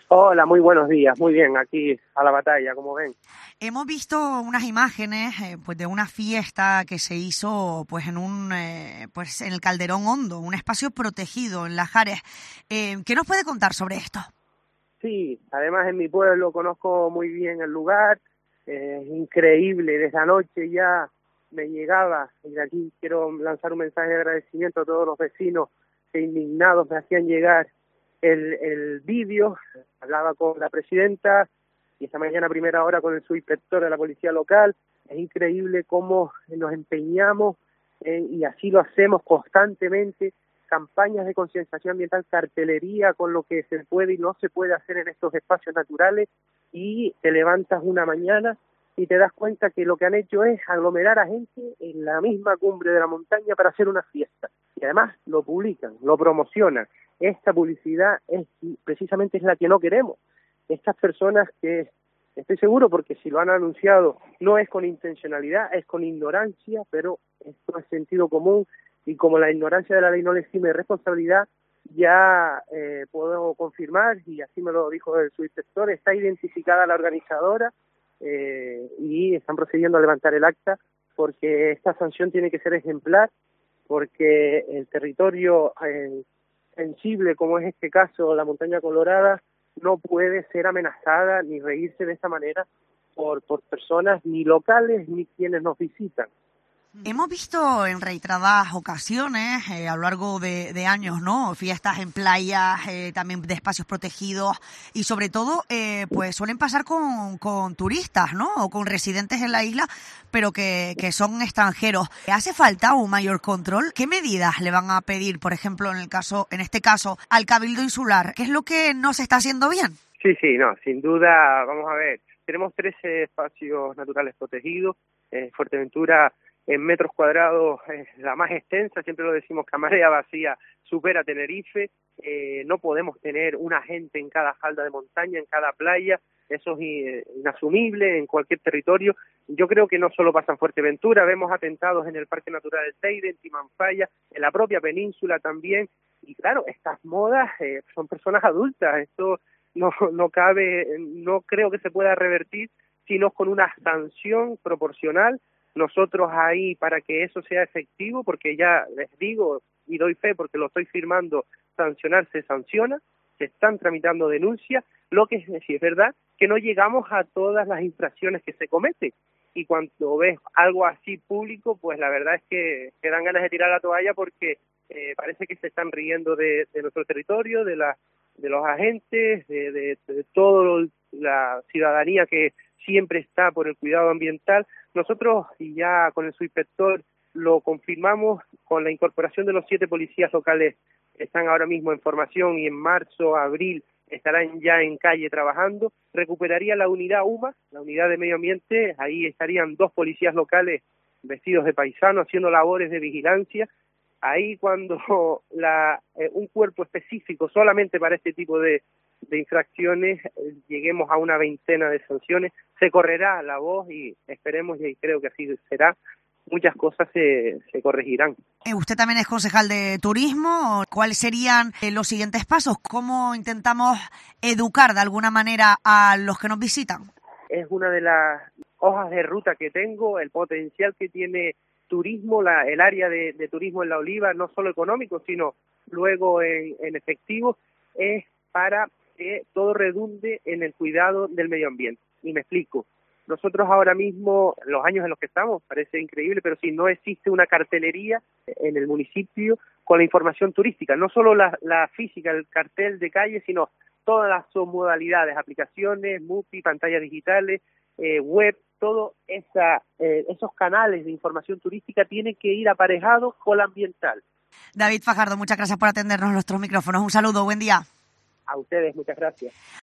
Hola, muy buenos días. Muy bien, aquí a la batalla, como ven. Hemos visto unas imágenes pues de una fiesta que se hizo pues pues en el Calderón Hondo, un espacio protegido en Lajares. ¿Qué nos puede contar sobre esto? Sí, además en mi pueblo conozco muy bien el lugar. Es increíble, desde anoche ya me llegaba, y de aquí quiero lanzar un mensaje de agradecimiento a todos los vecinos que indignados me hacían llegar el vídeo. Hablaba con la presidenta y esta mañana a primera hora con el subinspector de la policía local. Es increíble cómo nos empeñamos y así lo hacemos constantemente, campañas de concienciación ambiental, cartelería con lo que se puede y no se puede hacer en estos espacios naturales, y te levantas una mañana y te das cuenta que lo que han hecho es aglomerar a gente en la misma cumbre de la montaña para hacer una fiesta. Y además lo publican, lo promocionan. Esta publicidad precisamente es la que no queremos. Estas personas que, estoy seguro, porque si lo han anunciado no es con intencionalidad, es con ignorancia, pero esto es sentido común, y como la ignorancia de la ley no le exime de responsabilidad, ya puedo confirmar, y así me lo dijo el subinspector, está identificada la organizadora y están procediendo a levantar el acta, porque esta sanción tiene que ser ejemplar, porque el territorio sensible, como es este caso, la Montaña Colorada, no puede ser amenazada ni reírse de esta manera por personas ni locales ni quienes nos visitan. Hemos visto en reiteradas ocasiones a lo largo de años, ¿no? Fiestas en playas, también de espacios protegidos y sobre todo, pues suelen pasar con turistas, ¿no? O con residentes en la isla, pero que son extranjeros. ¿Hace falta un mayor control? ¿Qué medidas le van a pedir, por ejemplo, en este caso, al Cabildo Insular? ¿Qué es lo que no se está haciendo bien? Sí, no, sin duda, vamos a ver, tenemos 13 espacios naturales protegidos. Fuerteventura en metros cuadrados es la más extensa, siempre lo decimos que a marea vacía supera Tenerife. No podemos tener una gente en cada falda de montaña, en cada playa, eso es inasumible en cualquier territorio. Yo creo que no solo pasa en Fuerteventura, vemos atentados en el Parque Natural del Teide, en Timanfaya, en la propia península también, y claro, estas modas son personas adultas, esto no cabe, no creo que se pueda revertir, sino con una sanción proporcional. Nosotros ahí, para que eso sea efectivo, porque ya les digo y doy fe porque lo estoy firmando, sancionar se sanciona, se están tramitando denuncias, lo que sí es verdad que no llegamos a todas las infracciones que se cometen, y cuando ves algo así público, pues la verdad es que dan ganas de tirar la toalla, porque parece que se están riendo de nuestro territorio, de los agentes, de toda la ciudadanía que siempre está por el cuidado ambiental. Nosotros, y ya con el subinspector lo confirmamos, con la incorporación de los 7 policías locales que están ahora mismo en formación y en marzo, abril, estarán ya en calle trabajando, recuperaría la unidad UMA, la unidad de medio ambiente. Ahí estarían 2 policías locales vestidos de paisano haciendo labores de vigilancia. Ahí cuando un cuerpo específico solamente para este tipo de infracciones, lleguemos a una veintena de sanciones, se correrá la voz y esperemos, y creo que así será, muchas cosas se corregirán. Usted también es concejal de turismo. ¿Cuáles serían los siguientes pasos? ¿Cómo intentamos educar de alguna manera a los que nos visitan? Es una de las hojas de ruta que tengo, el potencial que tiene turismo, el área de turismo en La Oliva, no solo económico, sino luego en efectivo, es para que todo redunde en el cuidado del medio ambiente. Y me explico. Nosotros ahora mismo, los años en los que estamos, parece increíble, pero si no existe una cartelería en el municipio con la información turística, no solo la física, el cartel de calle, sino todas las submodalidades, aplicaciones, MUPI, pantallas digitales, web, todos esos canales de información turística tienen que ir aparejados con la ambiental. David Fajardo, muchas gracias por atendernos nuestros micrófonos. Un saludo, buen día. A ustedes, muchas gracias.